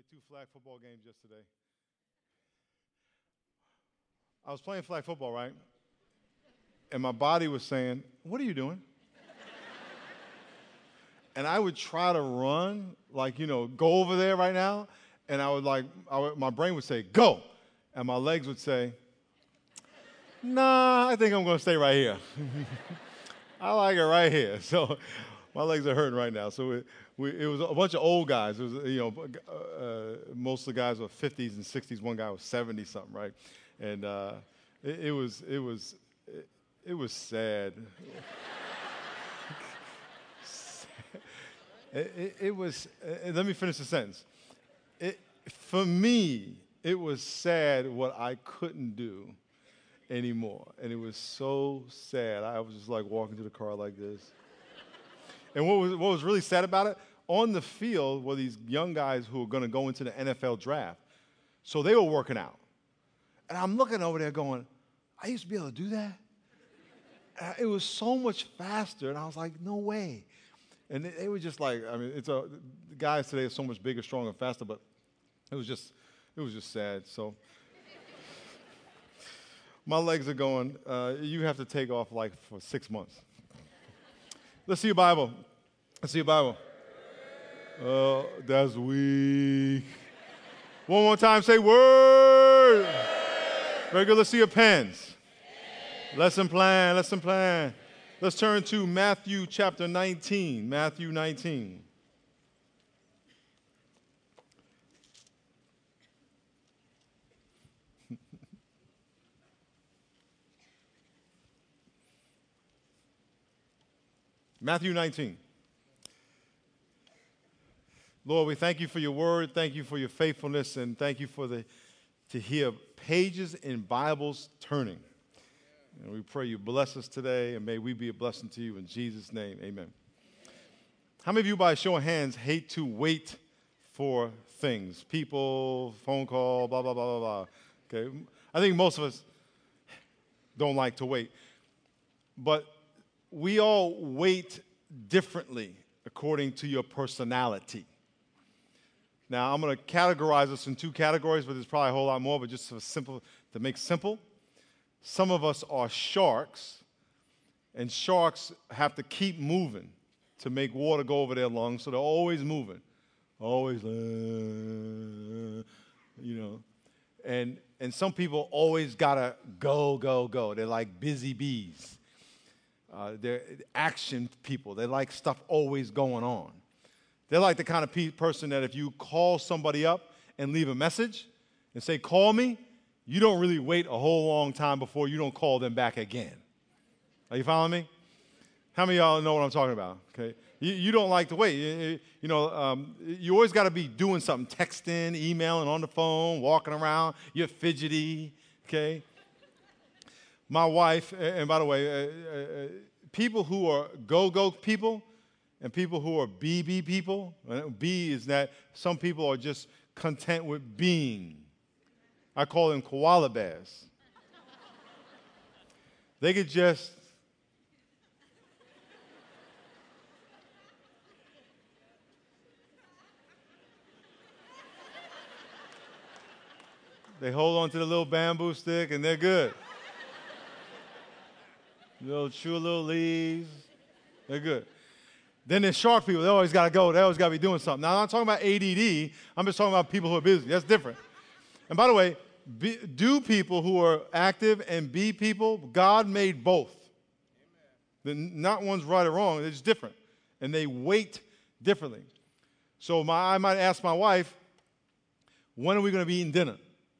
Played 2 flag football games yesterday. I was playing flag football, right? And my body was saying, "What are you doing?" And I would try to run, like, go over there right now. And my brain would say, "Go." And my legs would say, "Nah, I think I'm going to stay right here." I like it right here. So my legs are hurting right now. So it was a bunch of old guys. It was, most of the guys were 50s and 60s. One guy was 70 something, right? And it was sad. It was. Let me finish the sentence. For me, it was sad what I couldn't do anymore, and it was so sad. I was just like walking to the car like this. And what was really sad about it, on the field were these young guys who were going to go into the NFL draft. So they were working out. And I'm looking over there going, I used to be able to do that? It was so much faster, and I was like, no way. And they were just like, the guys today are so much bigger, stronger, faster, but it was just sad. So my legs are going, you have to take off like for 6 months. Let's see your Bible. Let's see your Bible. Oh, that's weak. One more time, say word. Very good. Let's see your pens. Lesson plan, lesson plan. Let's turn to Matthew chapter 19. Matthew 19. Matthew 19. Lord, we thank you for your word. Thank you for your faithfulness, and thank you for to hear pages in Bibles turning. And we pray you bless us today, and may we be a blessing to you in Jesus' name. Amen. How many of you, by a show of hands, hate to wait for things? People, phone call, blah, blah, blah, blah, blah. Okay. I think most of us don't like to wait. But we all wait differently according to your personality. Now, I'm going to categorize us in 2 categories, but there's probably a whole lot more, but just to make simple. Some of us are sharks, and sharks have to keep moving to make water go over their lungs, so they're always moving. Always, And some people always got to go, go, go. They're like busy bees. They're action people. They like stuff always going on. They're like the kind of person that if you call somebody up and leave a message and say, call me, you don't really wait a whole long time before you don't call them back again. Are you following me? How many of y'all know what I'm talking about? Okay, you don't like to wait. You always got to be doing something, texting, emailing, on the phone, walking around. You're fidgety, okay? My wife, and by the way, people who are go-go people and people who are BB people, B is that some people are just content with being. I call them koala bears. They could just they hold on to the little bamboo stick and they're good. Chew little leaves, they're good. Then there's shark people. They always got to go. They always got to be doing something. Now, I'm not talking about ADD. I'm just talking about people who are busy. That's different. And by the way, do people who are active and be people, God made both. Not one's right or wrong. It's different. And they wait differently. So I might ask my wife, when are we going to be eating dinner?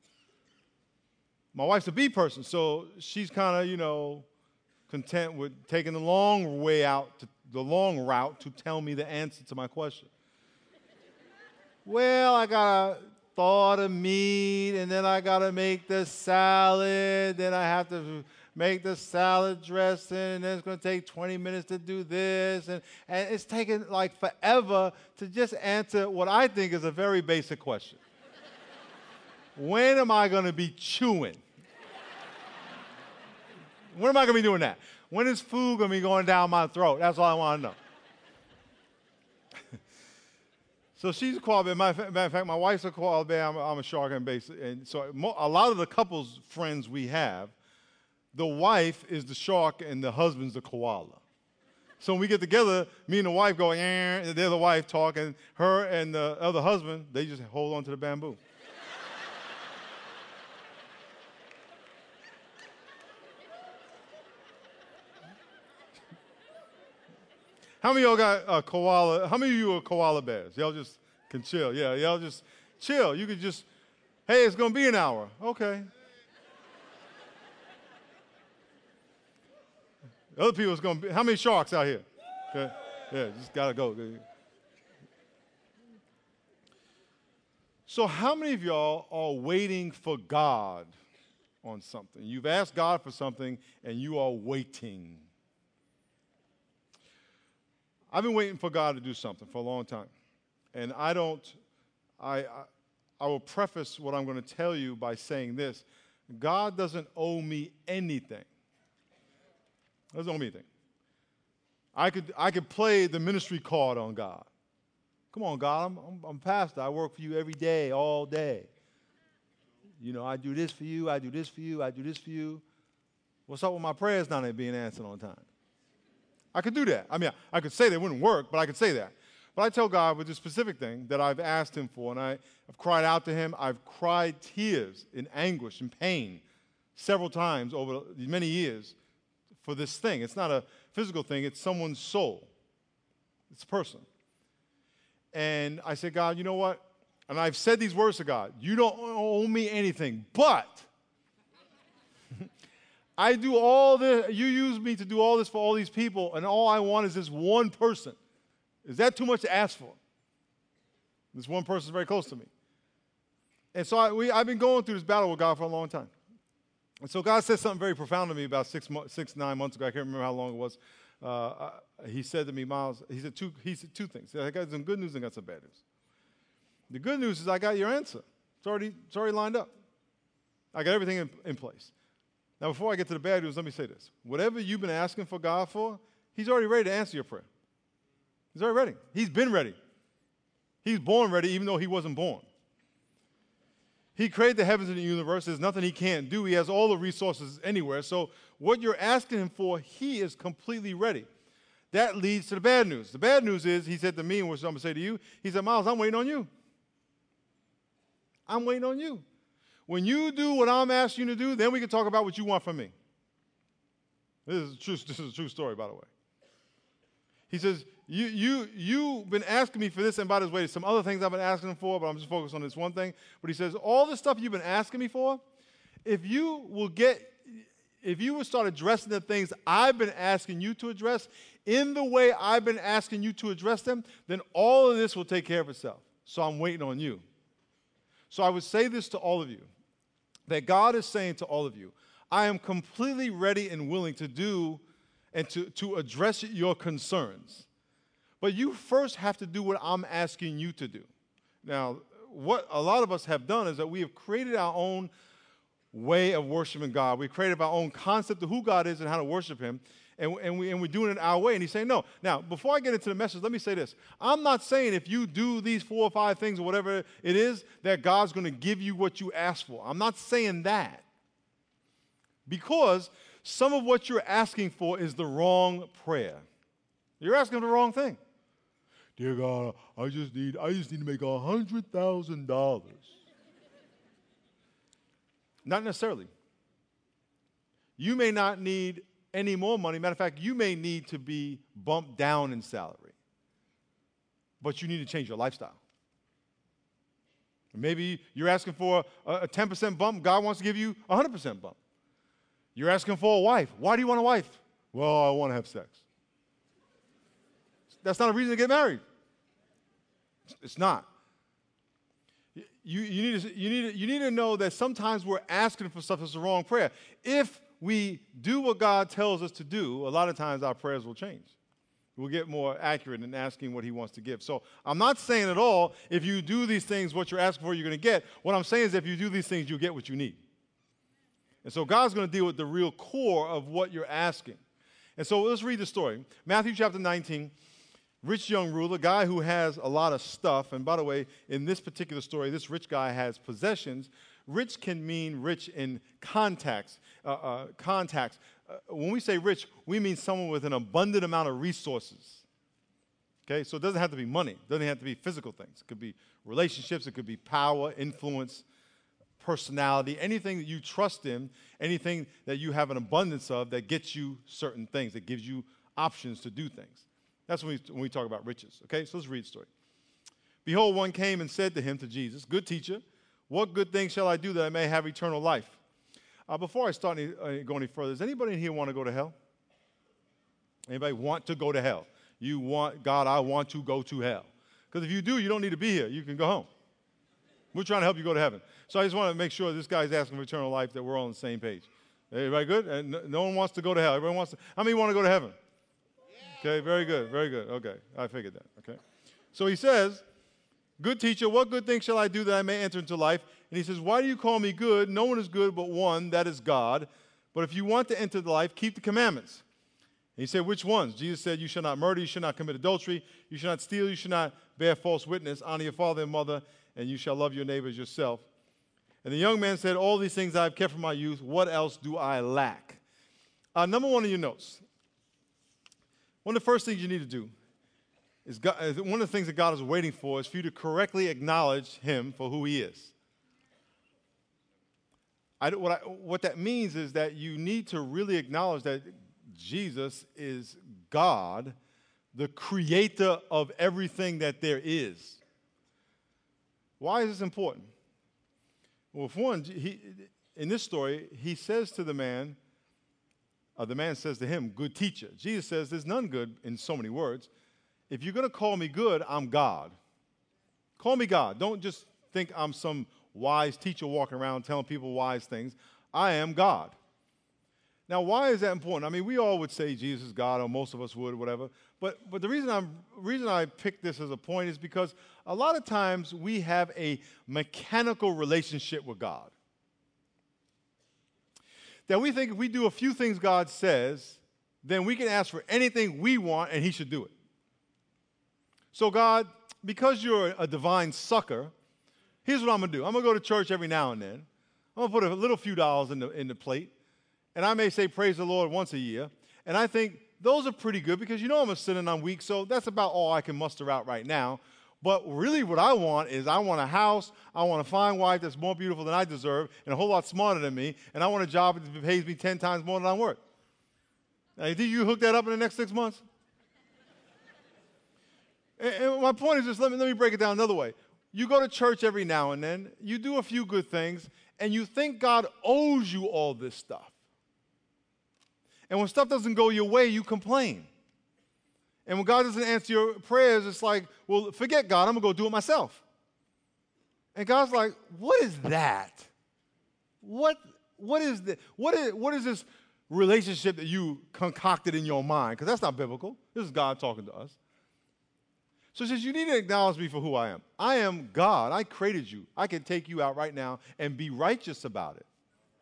My wife's a B person, so she's kind of, content with taking the long route to tell me the answer to my question. Well, I got to thaw the meat, and then I got to make the salad, then I have to make the salad dressing, and then it's going to take 20 minutes to do this, and it's taking like forever to just answer what I think is a very basic question. When am I going to be chewing? When am I going to be doing that? When is food going to be going down my throat? That's all I want to know. So she's a koala bear. Matter of fact, my wife's a koala bear. I'm a shark and base. And so a lot of the couples friends we have, the wife is the shark and the husband's the koala. So when we get together, me and the wife go, and they're the wife talking. Her and the other husband, they just hold on to the bamboo. How many of y'all got a koala? How many of you are koala bears? Y'all just can chill. Yeah, y'all just chill. You could just, hey, it's going to be an hour. Okay. Other people, it's going to be, how many sharks out here? Okay. Yeah, just got to go. So how many of y'all are waiting for God on something? You've asked God for something, and you are waiting. I've been waiting for God to do something for a long time. And I will preface what I'm going to tell you by saying this. God doesn't owe me anything. He doesn't owe me anything. I could play the ministry card on God. Come on, God, I'm pastor. I work for you every day, all day. You know, I do this for you, I do this for you, I do this for you. What's up with my prayers not being answered on time? I could do that. I mean, I could say that it wouldn't work, but I could say that. But I tell God with this specific thing that I've asked him for, and I've cried out to him. I've cried tears in anguish and pain several times over many years for this thing. It's not a physical thing. It's someone's soul. It's a person. And I said, God, you know what? And I've said these words to God. You don't owe me anything, but I do all this, you use me to do all this for all these people, and all I want is this one person. Is that too much to ask for? This one person is very close to me. And so I've been going through this battle with God for a long time. And so God said something very profound to me about 9 months ago. I can't remember how long it was. He said to me, Miles, he said two things. He said, I got some good news and I got some bad news. The good news is I got your answer. It's already lined up. I got everything in place. Now, before I get to the bad news, let me say this. Whatever you've been asking for God for, he's already ready to answer your prayer. He's already ready. He's been ready. He's born ready, even though he wasn't born. He created the heavens and the universe. There's nothing he can't do. He has all the resources anywhere. So what you're asking him for, he is completely ready. That leads to the bad news. The bad news is, he said to me, and which I'm going to say to you, he said, Miles, I'm waiting on you. I'm waiting on you. When you do what I'm asking you to do, then we can talk about what you want from me. This is a true story, by the way. He says, you've been asking me for this, and by the way, there's some other things I've been asking him for, but I'm just focused on this one thing. But he says, all the stuff you've been asking me for, if you would start addressing the things I've been asking you to address in the way I've been asking you to address them, then all of this will take care of itself. So I'm waiting on you. So I would say this to all of you, that God is saying to all of you, I am completely ready and willing to do and to address your concerns. But you first have to do what I'm asking you to do. Now, what a lot of us have done is that we have created our own way of worshiping God. We've created our own concept of who God is and how to worship him, and we're doing it our way. And he's saying, no. Now, before I get into the message, let me say this. I'm not saying if you do these 4 or 5 things or whatever it is, that God's going to give you what you ask for. I'm not saying that. Because some of what you're asking for is the wrong prayer. You're asking for the wrong thing. Dear God, I just need to make $100,000. Not necessarily. You may not need any more money. Matter of fact, you may need to be bumped down in salary. But you need to change your lifestyle. Maybe you're asking for a 10% bump. God wants to give you a 100% bump. You're asking for a wife. Why do you want a wife? Well, I want to have sex. That's not a reason to get married. It's not. You need to know that sometimes we're asking for stuff that's the wrong prayer. If we do what God tells us to do, a lot of times our prayers will change. We'll get more accurate in asking what he wants to give. So I'm not saying at all, if you do these things, what you're asking for, you're going to get. What I'm saying is if you do these things, you'll get what you need. And so God's going to deal with the real core of what you're asking. And so let's read the story. Matthew chapter 19. Rich young ruler, guy who has a lot of stuff. And by the way, in this particular story, this rich guy has possessions. Rich can mean rich in contacts. When we say rich, we mean someone with an abundant amount of resources. Okay, so it doesn't have to be money. It doesn't have to be physical things. It could be relationships. It could be power, influence, personality, anything that you trust in, anything that you have an abundance of that gets you certain things, that gives you options to do things. That's when we talk about riches. Okay, so let's read the story. Behold, one came and said to him, to Jesus, "Good teacher, what good thing shall I do that I may have eternal life?" Before I start go any further, does anybody in here want to go to hell? Anybody want to go to hell? You want, God, I want to go to hell. Because if you do, you don't need to be here. You can go home. We're trying to help you go to heaven. So I just want to make sure this guy's asking for eternal life, that we're all on the same page. Everybody good? And no one wants to go to hell. Everyone wants to. How many want to go to heaven? Okay, very good, very good. Okay, I figured that. Okay. So he says, "Good teacher, what good thing shall I do that I may enter into life?" And he says, "Why do you call me good? No one is good but one, that is God. But if you want to enter the life, keep the commandments." And he said, "Which ones?" Jesus said, "You shall not murder, you shall not commit adultery, you shall not steal, you shall not bear false witness, honor your father and mother, and you shall love your neighbor as yourself." And the young man said, "All these things I have kept from my youth. What else do I lack?" Number one in your notes. One of the first things you need to do is one of the things that God is waiting for is for you to correctly acknowledge him for who he is. What that means is that you need to really acknowledge that Jesus is God, the creator of everything that there is. Why is this important? Well, for one, in this story, he says to the man says to him, "Good teacher." Jesus says, there's none good in so many words. If you're going to call me good, I'm God. Call me God. Don't just think I'm some wise teacher walking around telling people wise things. I am God. Now, why is that important? I mean, we all would say Jesus is God, or most of us would, whatever. But the reason I picked this as a point is because a lot of times we have a mechanical relationship with God. That we think if we do a few things God says, then we can ask for anything we want and he should do it. So God, because you're a divine sucker, here's what I'm going to do. I'm going to go to church every now and then. I'm going to put a little few dollars in the plate. And I may say praise the Lord once a year. And I think those are pretty good because you know I'm a sinner and I'm weak, so that's about all I can muster out right now. But really what I want is I want a house, I want a fine wife that's more beautiful than I deserve and a whole lot smarter than me, and I want a job that pays me 10 times more than I'm worth. Now, you think you hook that up in the next 6 months? And my point is just, let me break it down another way. You go to church every now and then, you do a few good things, and you think God owes you all this stuff. And when stuff doesn't go your way, you complain. And when God doesn't answer your prayers, it's like, well, forget God, I'm going to go do it myself. And God's like, what is that? What is this relationship that you concocted in your mind? Because that's not biblical. This is God talking to us. So he says, you need to acknowledge me for who I am. I am God. I created you. I can take you out right now and be righteous about it.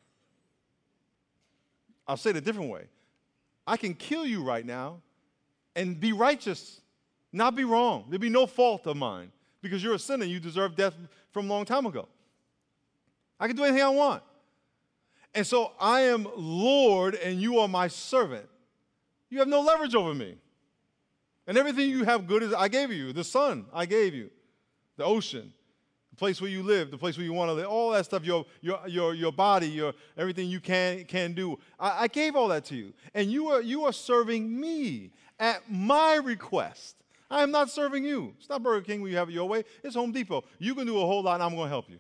I'll say it a different way. I can kill you right now and be righteous, not be wrong. There'll be no fault of mine because you're a sinner. You deserve death from a long time ago. I can do anything I want. And so I am Lord and you are my servant. You have no leverage over me. And everything you have good is I gave you. The sun I gave you. The ocean. The place where you live. The place where you want to live. All that stuff. Your body. Everything you can do. I gave all that to you. And you are serving me at my request. I am not serving you. It's not Burger King where you have it your way. It's Home Depot. You can do a whole lot and I'm going to help you.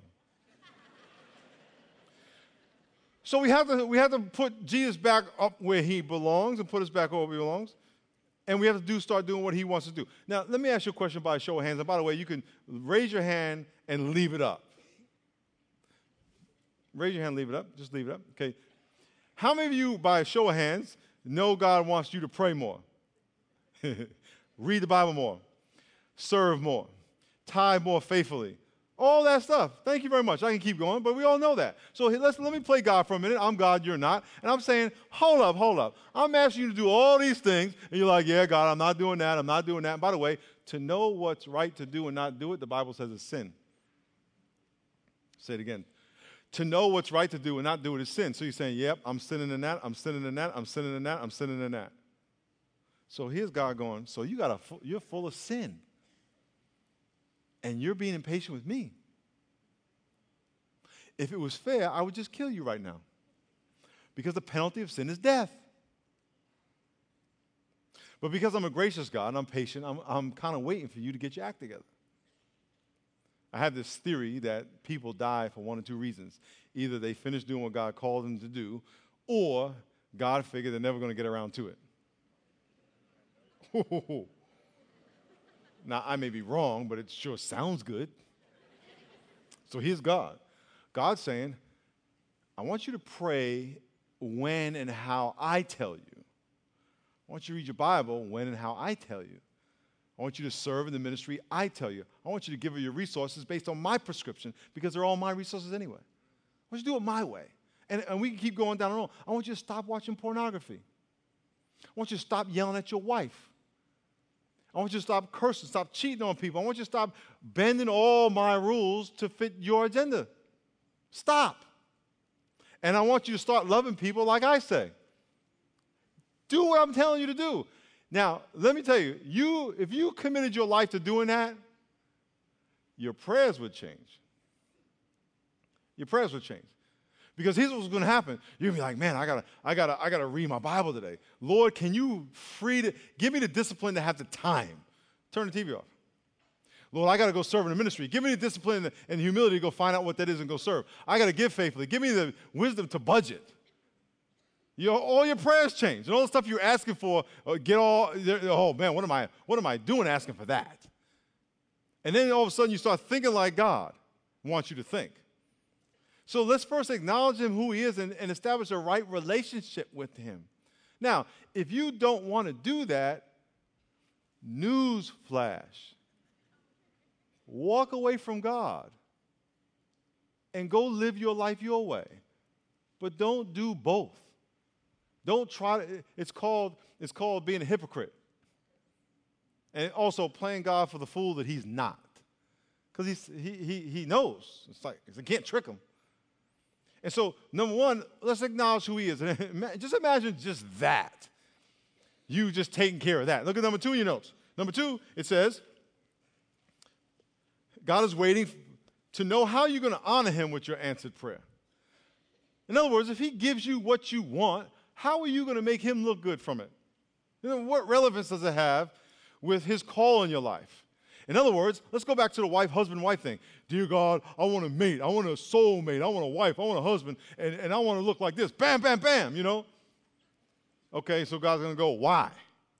So we have to put Jesus back up where he belongs and put us back where he belongs. And we have to start doing what he wants to do. Now, let me ask you a question by a show of hands. And by the way, you can raise your hand and leave it up. Raise your hand, leave it up. Just leave it up. Okay. How many of you, by a show of hands, know God wants you to pray more? Read the Bible more. Serve more. Tithe more faithfully. All that stuff. Thank you very much. I can keep going, but we all know that. So let me play God for a minute. I'm God, you're not. And I'm saying, hold up. I'm asking you to do all these things, and you're like, yeah, God, I'm not doing that. I'm not doing that. And by the way, to know what's right to do and not do it, the Bible says is sin. Say it again. To know what's right to do and not do it is sin. So you're saying, yep, I'm sinning in that, I'm sinning in that, I'm sinning in that, I'm sinning in that. So here's God going, so you're full of sin. And you're being impatient with me. If it was fair, I would just kill you right now. Because the penalty of sin is death. But because I'm a gracious God and I'm patient, I'm kind of waiting for you to get your act together. I have this theory that people die for one of two reasons. Either they finish doing what God called them to do, or God figured they're never going to get around to it. Now, I may be wrong, but it sure sounds good. So here's God. God's saying, I want you to pray when and how I tell you. I want you to read your Bible when and how I tell you. I want you to serve in the ministry I tell you. I want you to give her your resources based on my prescription because they're all my resources anyway. I want you to do it my way. And we can keep going down and on. I want you to stop watching pornography. I want you to stop yelling at your wife. I want you to stop cursing, stop cheating on people. I want you to stop bending all my rules to fit your agenda. Stop. And I want you to start loving people like I say. Do what I'm telling you to do. Now, let me tell you, if you committed your life to doing that, your prayers would change. Your prayers would change. Because here's what's going to happen. You're going to be like, man, I gotta read my Bible today. Lord, can you give me the discipline to have the time. Turn the TV off. Lord, I got to go serve in the ministry. Give me the discipline and humility to go find out what that is and go serve. I got to give faithfully. Give me the wisdom to budget. All your prayers change. And all the stuff you're asking for, oh man, what am I doing asking for that? And then all of a sudden you start thinking like God wants you to think. So let's first acknowledge him who he is and establish a right relationship with him. Now, if you don't want to do that, news flash. Walk away from God and go live your life your way. But don't do both. Don't try to, it's called being a hypocrite. And also playing God for the fool that he's not. Because he knows. It's like, you can't trick him. And so, number one, let's acknowledge who he is. Just imagine just that. You just taking care of that. Look at number 2 in your notes. Number 2, it says, God is waiting to know how you're going to honor him with your answered prayer. In other words, if he gives you what you want, how are you going to make him look good from it? What relevance does it have with his call in your life? In other words, let's go back to the husband-wife thing. Dear God, I want a mate. I want a soulmate. I want a wife. I want a husband. And I want to look like this. Bam, bam, bam, Okay, so God's going to go, why?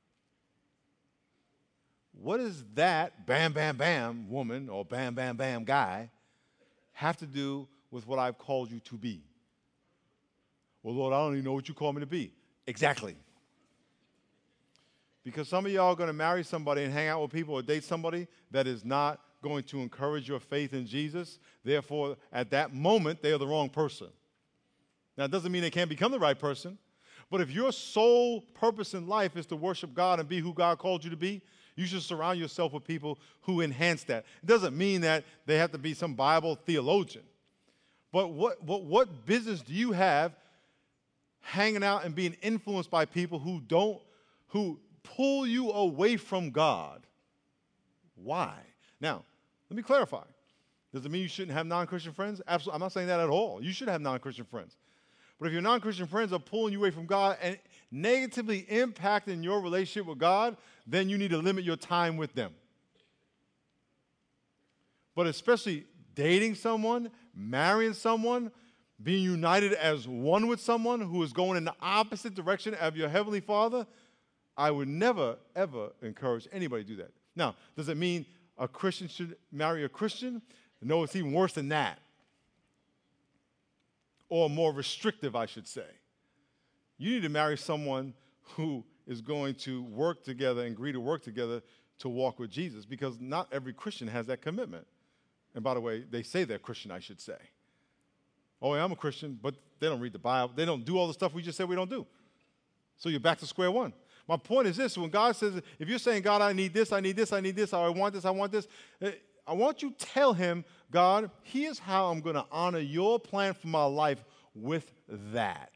What does that bam, bam, bam woman or bam, bam, bam guy have to do with what I've called you to be? Well, Lord, I don't even know what you call me to be. Exactly. Because some of y'all are going to marry somebody and hang out with people or date somebody that is not going to encourage your faith in Jesus. Therefore, at that moment, they are the wrong person. Now, it doesn't mean they can't become the right person. But if your sole purpose in life is to worship God and be who God called you to be, you should surround yourself with people who enhance that. It doesn't mean that they have to be some Bible theologian. But what business do you have hanging out and being influenced by people who pull you away from God? Why? Now, let me clarify. Does it mean you shouldn't have non-Christian friends? Absolutely. I'm not saying that at all. You should have non-Christian friends. But if your non-Christian friends are pulling you away from God and negatively impacting your relationship with God, then you need to limit your time with them. But especially dating someone, marrying someone, being united as one with someone who is going in the opposite direction of your Heavenly Father, I would never, ever encourage anybody to do that. Now, does it mean a Christian should marry a Christian? No, it's even worse than that. Or more restrictive, I should say. You need to marry someone who is going to work together and agree to work together to walk with Jesus, because not every Christian has that commitment. And by the way, they say they're Christian, I should say. Oh, yeah, I'm a Christian, but they don't read the Bible. They don't do all the stuff we just said we don't do. So you're back to square one. My point is this: when God says, if you're saying, God, I need this, I need this, I need this, or I want this, I want you to tell him, God, here's how I'm going to honor your plan for my life with that.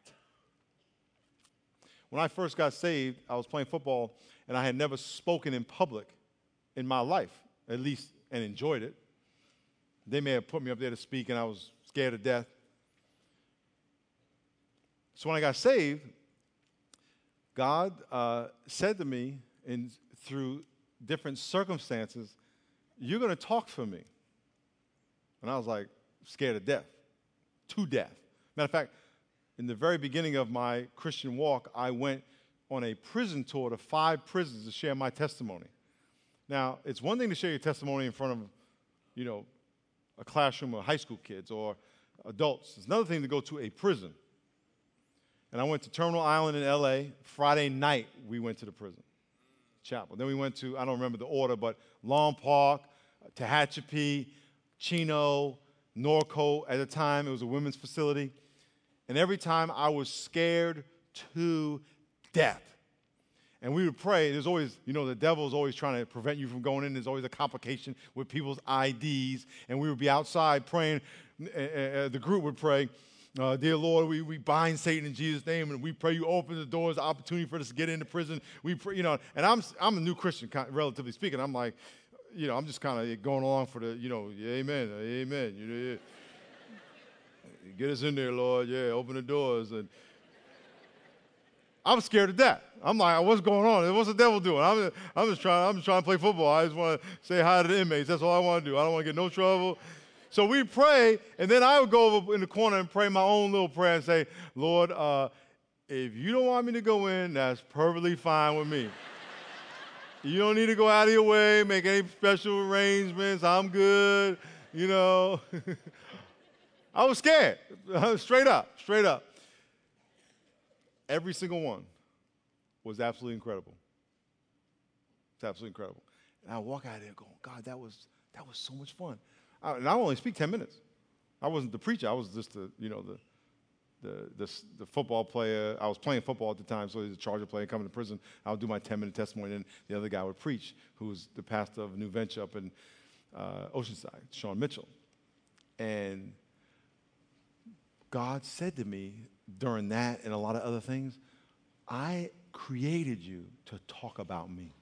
When I first got saved, I was playing football, and I had never spoken in public in my life, at least, and enjoyed it. They may have put me up there to speak, and I was scared to death. So when I got saved, God said to me, through different circumstances, you're going to talk for me. And I was like, scared to death. Matter of fact, in the very beginning of my Christian walk, I went on a prison tour to 5 prisons to share my testimony. Now, it's one thing to share your testimony in front of, a classroom of high school kids or adults. It's another thing to go to a prison. And I went to Terminal Island in L.A. Friday night, we went to the prison, chapel. Then we went to, I don't remember the order, but Long Park, Tehachapi, Chino, Norco. At the time, it was a women's facility. And every time I was scared to death. And we would pray. There's always, the devil's always trying to prevent you from going in. There's always a complication with people's IDs. And we would be outside praying. The group would pray, dear Lord, we bind Satan in Jesus' name, and we pray you open the doors, the opportunity for us to get into prison. We pray, and I'm a new Christian, relatively speaking. I'm like, I'm just kind of going along for the, amen. Get us in there, Lord. Yeah, open the doors. And I'm scared to death. I'm like, what's going on? What's the devil doing? I'm just trying to play football. I just want to say hi to the inmates. That's all I want to do. I don't want to get no trouble. So we pray, and then I would go over in the corner and pray my own little prayer and say, Lord, if you don't want me to go in, that's perfectly fine with me. You don't need to go out of your way, make any special arrangements. I'm good, I was scared, straight up. Every single one was absolutely incredible. It's absolutely incredible. And I walk out of there going, God, that was so much fun. And I only speak 10 minutes. I wasn't the preacher. I was just the football player. I was playing football at the time, so he was a Charger player coming to prison. I would do my 10-minute testimony, and then the other guy would preach, who was the pastor of a new venture up in Oceanside, Sean Mitchell. And God said to me during that and a lot of other things, I created you to talk about me.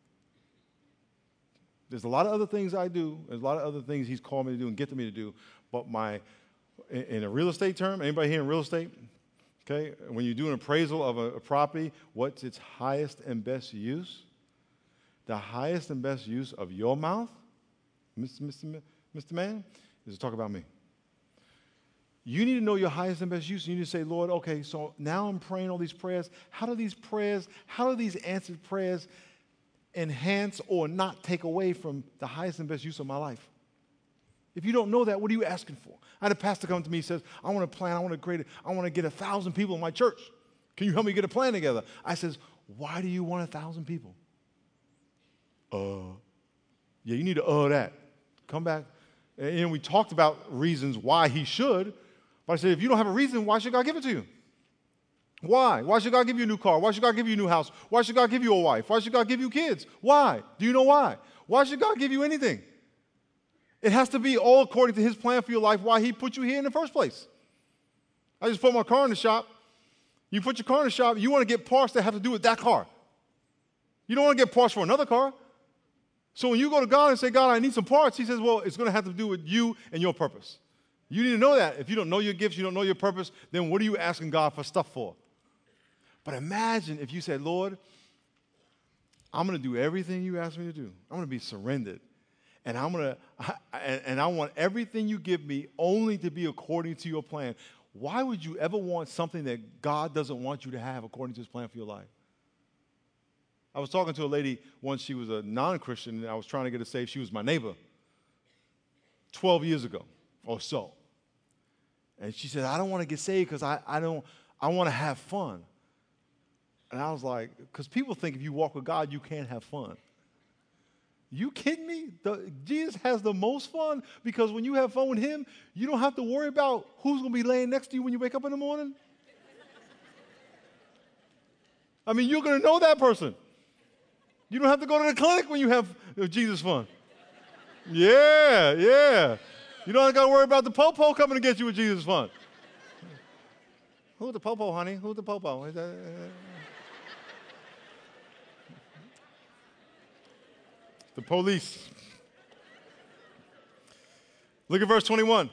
There's a lot of other things I do. There's a lot of other things he's called me to do and gifted me to do. But in a real estate term, anybody here in real estate? Okay, when you do an appraisal of a property, what's its highest and best use? The highest and best use of your mouth, Mr. Man, is to talk about me. You need to know your highest and best use. You need to say, Lord, okay, so now I'm praying all these prayers. How do these answered prayers enhance or not take away from the highest and best use of my life? If you don't know that, what are you asking for? I had a pastor come to me and says, I want to get 1,000 people in my church. Can you help me get a plan together? I says, why do you want 1,000 people? Yeah, you need to that. Come back. And we talked about reasons why he should. But I said, if you don't have a reason, why should God give it to you? Why? Why should God give you a new car? Why should God give you a new house? Why should God give you a wife? Why should God give you kids? Why? Do you know why? Why should God give you anything? It has to be all according to his plan for your life, why he put you here in the first place. I just put my car in the shop. You put your car in the shop, you want to get parts that have to do with that car. You don't want to get parts for another car. So when you go to God and say, God, I need some parts, he says, well, it's going to have to do with you and your purpose. You need to know that. If you don't know your gifts, you don't know your purpose, then what are you asking God for stuff for? But imagine if you said, Lord, I'm going to do everything you ask me to do. I'm going to be surrendered. And I want everything you give me only to be according to your plan. Why would you ever want something that God doesn't want you to have according to his plan for your life? I was talking to a lady once. She was a non-Christian, and I was trying to get her saved. She was my neighbor 12 years ago or so. And she said, I don't want to get saved because I want to have fun. And I was like, because people think if you walk with God, you can't have fun. You kidding me? Jesus has the most fun because when you have fun with him, you don't have to worry about who's going to be laying next to you when you wake up in the morning. I mean, you're going to know that person. You don't have to go to the clinic when you have Jesus fun. Yeah. You don't got to worry about the popo coming to get you with Jesus fun. Who's the popo, honey? Who's the popo? The police. Look at verse 21.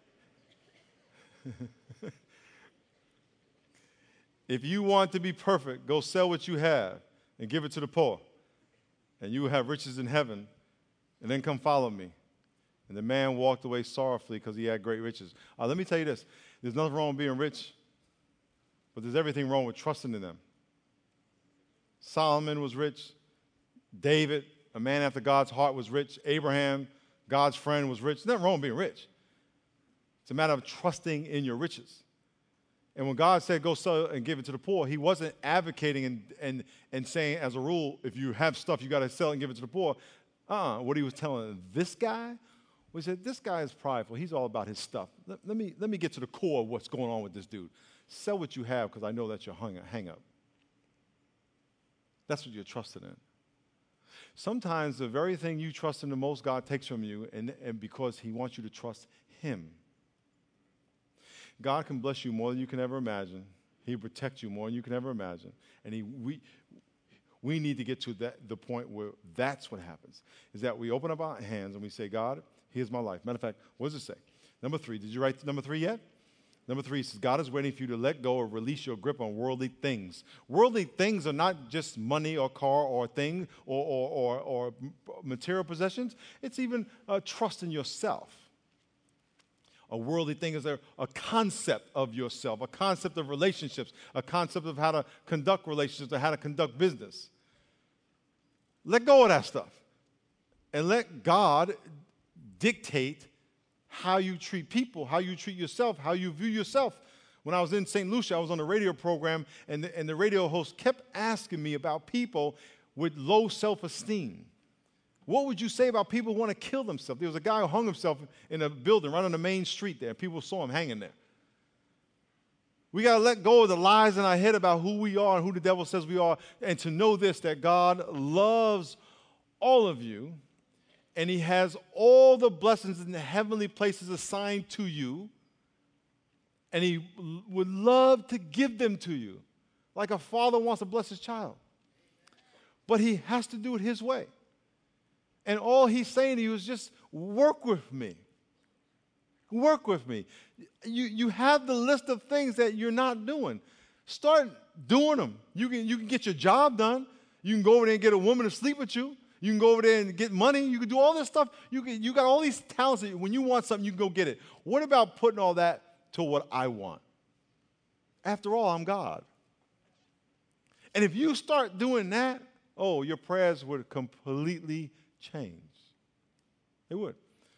If you want to be perfect, go sell what you have and give it to the poor, and you will have riches in heaven, and then come follow me. And the man walked away sorrowfully because he had great riches. Let me tell you this. There's nothing wrong with being rich, but there's everything wrong with trusting in them. Solomon was rich. David, a man after God's heart, was rich. Abraham, God's friend, was rich. There's nothing wrong with being rich. It's a matter of trusting in your riches. And when God said, go sell and give it to the poor, he wasn't advocating and saying, as a rule, if you have stuff, you got to sell and give it to the poor. What he was telling this guy, he said, this guy is prideful. He's all about his stuff. Let me get to the core of what's going on with this dude. Sell what you have because I know that's your hang up. That's what you're trusting in. Sometimes the very thing you trust in the most, God takes from you, and because he wants you to trust him. God can bless you more than you can ever imagine. He protects you more than you can ever imagine. And we need to get to the point where that's what happens, is that we open up our hands and we say, God, here's my life. Matter of fact, what does it say? Number 3. Did you write number 3 yet? Number 3 says, God is waiting for you to let go or release your grip on worldly things. Worldly things are not just money or car or thing or material possessions. It's even trust in yourself. A worldly thing is a concept of yourself, a concept of relationships, a concept of how to conduct relationships or how to conduct business. Let go of that stuff and let God dictate how you treat people, how you treat yourself, how you view yourself. When I was in St. Lucia, I was on a radio program, and the radio host kept asking me about people with low self-esteem. What would you say about people who want to kill themselves? There was a guy who hung himself in a building right on the main street there. People saw him hanging there. We got to let go of the lies in our head about who we are and who the devil says we are, and to know this, that God loves all of you, and he has all the blessings in the heavenly places assigned to you, and he would love to give them to you, like a father wants to bless his child. But he has to do it his way. And all he's saying to you is just work with me. Work with me. You have the list of things that you're not doing. Start doing them. You can get your job done. You can go over there and get a woman to sleep with you. You can go over there and get money. You can do all this stuff. You got all these talents that when you want something, you can go get it. What about putting all that to what I want? After all, I'm God. And if you start doing that, your prayers would completely change. It would.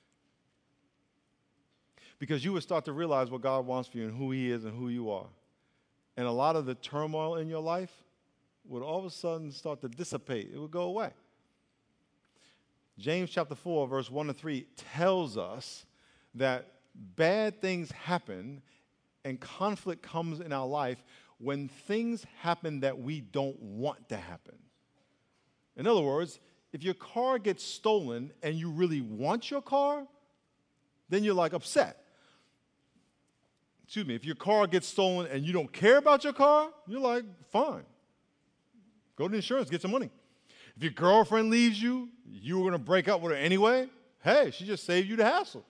Because you would start to realize what God wants for you and who he is and who you are. And a lot of the turmoil in your life would all of a sudden start to dissipate. It would go away. James chapter 4, verse 1 to 3 tells us that bad things happen and conflict comes in our life when things happen that we don't want to happen. In other words, if your car gets stolen and you really want your car, then you're like upset. Excuse me, if your car gets stolen and you don't care about your car, you're like, fine. Go to the insurance, get some money. If your girlfriend leaves you, you were going to break up with her anyway, hey, she just saved you the hassle.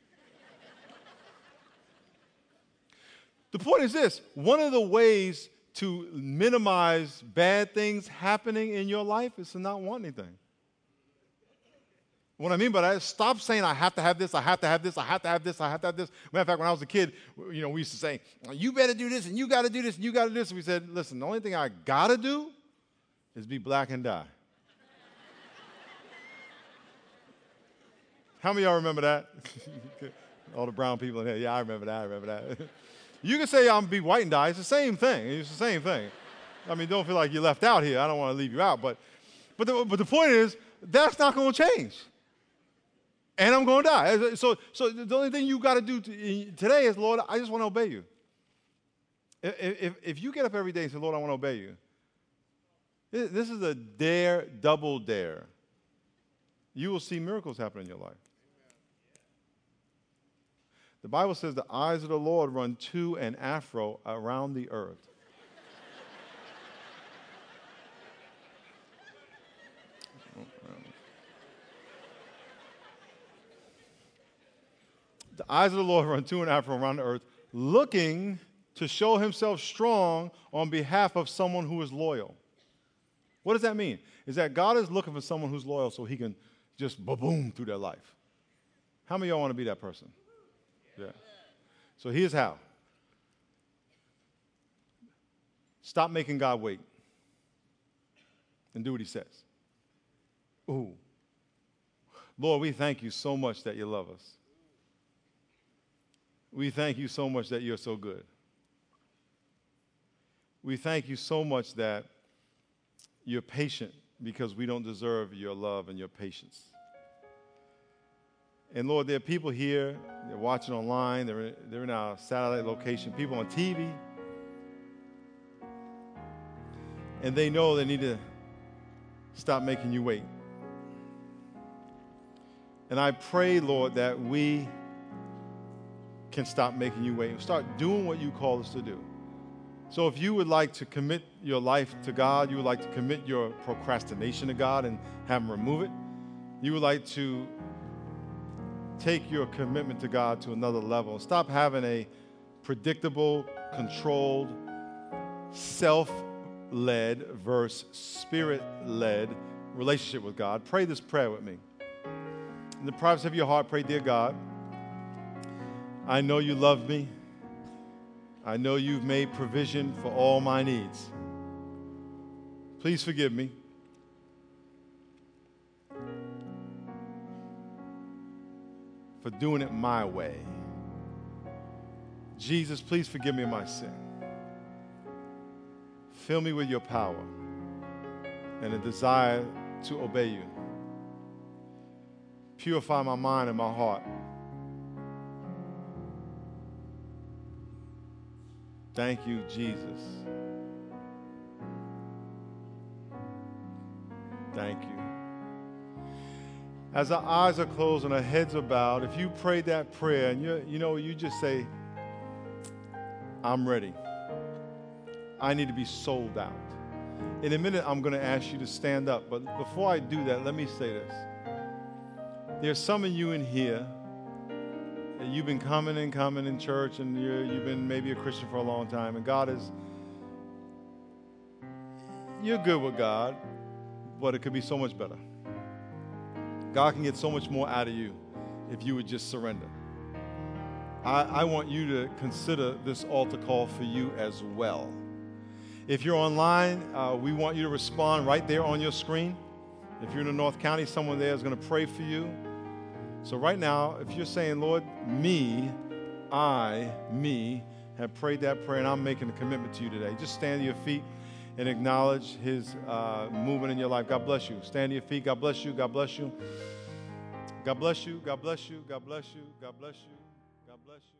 The point is this, one of the ways to minimize bad things happening in your life is to not want anything. What I mean by that is stop saying, I have to have this, I have to have this, I have to have this, I have to have this. Matter of fact, when I was a kid, we used to say, you better do this, and you got to do this, and you got to do this. And we said, listen, the only thing I got to do is be black and die. How many of y'all remember that? All the brown people in here, yeah, I remember that. You can say I'm be white and die. It's the same thing. It's the same thing. I mean, don't feel like you're left out here. I don't want to leave you out. But the point is, That's not going to change. And I'm going to die. So the only thing you got to do today is, Lord, I just want to obey you. If you get up every day and say, Lord, I want to obey you, this is a dare, double dare. You will see miracles happen in your life. The Bible says the eyes of the Lord run to and afro around the earth. The eyes of the Lord run to and afro around the earth, looking to show himself strong on behalf of someone who is loyal. What does that mean? Is that God is looking for someone who's loyal so he can just boom through their life. How many of y'all want to be that person? Yeah. So here's how. Stop making God wait and do what he says. Ooh. Lord, we thank you so much that you love us. We thank you so much that you're so good. We thank you so much that you're patient because we don't deserve your love and your patience. And Lord, there are people here, they're watching online, they're in our satellite location, people on TV, and they know they need to stop making you wait. And I pray, Lord, that we can stop making you wait and start doing what you call us to do. So if you would like to commit your life to God, you would like to commit your procrastination to God and have him remove it, you would like to take your commitment to God to another level. Stop having a predictable, controlled, self-led versus spirit-led relationship with God. Pray this prayer with me. In the privacy of your heart, pray, dear God, I know you love me. I know you've made provision for all my needs. Please forgive me. For doing it my way. Jesus, please forgive me my sin. Fill me with your power and a desire to obey you. Purify my mind and my heart. Thank you, Jesus. Thank you. As our eyes are closed and our heads are bowed, if you prayed that prayer and you just say, I'm ready. I need to be sold out. In a minute, I'm going to ask you to stand up. But before I do that, let me say this. There's some of you in here that you've been coming in church, and you've been maybe a Christian for a long time, and you're good with God, but it could be so much better. God can get so much more out of you if you would just surrender. I want you to consider this altar call for you as well. If you're online, we want you to respond right there on your screen. If you're in the North County, someone there is going to pray for you. So right now, if you're saying, Lord, me, have prayed that prayer, and I'm making a commitment to you today, just stand to your feet and acknowledge his movement in your life. God bless you. Stand to your feet. God bless you. God bless you. God bless you. God bless you. God bless you. God bless you. God bless you.